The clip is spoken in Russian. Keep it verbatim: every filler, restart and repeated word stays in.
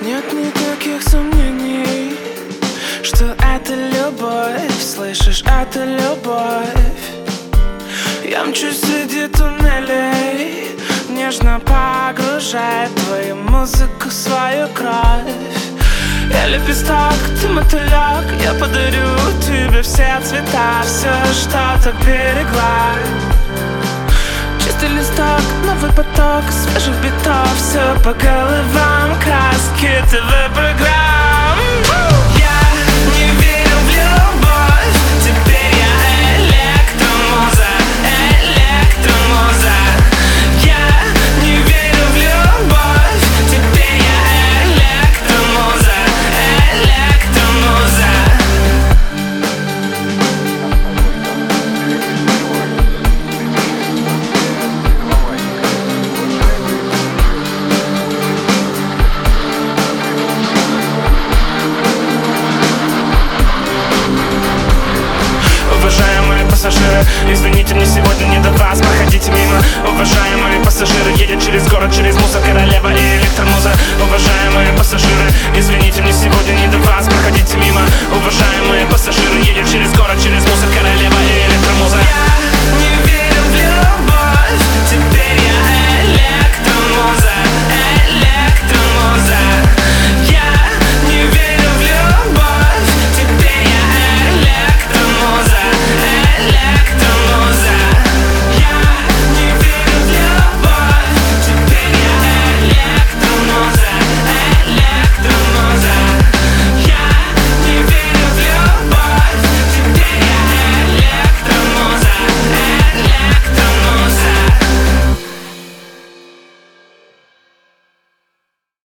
Нет никаких сомнений, что это любовь, слышишь, это любовь. Я мчусь среди туннелей, нежно погружая твою музыку в свою кровь. Я лепесток, ты мотылек, я подарю тебе все цвета, все, что так берегла. Чистый листок, новый поток свежих битов, все по головам, краски ТВ-программ. Я не верю в любовь, теперь я электромуза, электромуза. Я не верю в любовь, теперь я электромуза, электромуза. Уважаемые пассажиры, извините, мне сегодня не до вас, проходите мимо. Уважаемые пассажиры, едет через город, через мусор королева и электромуза. Уважаемые пассажиры, извините.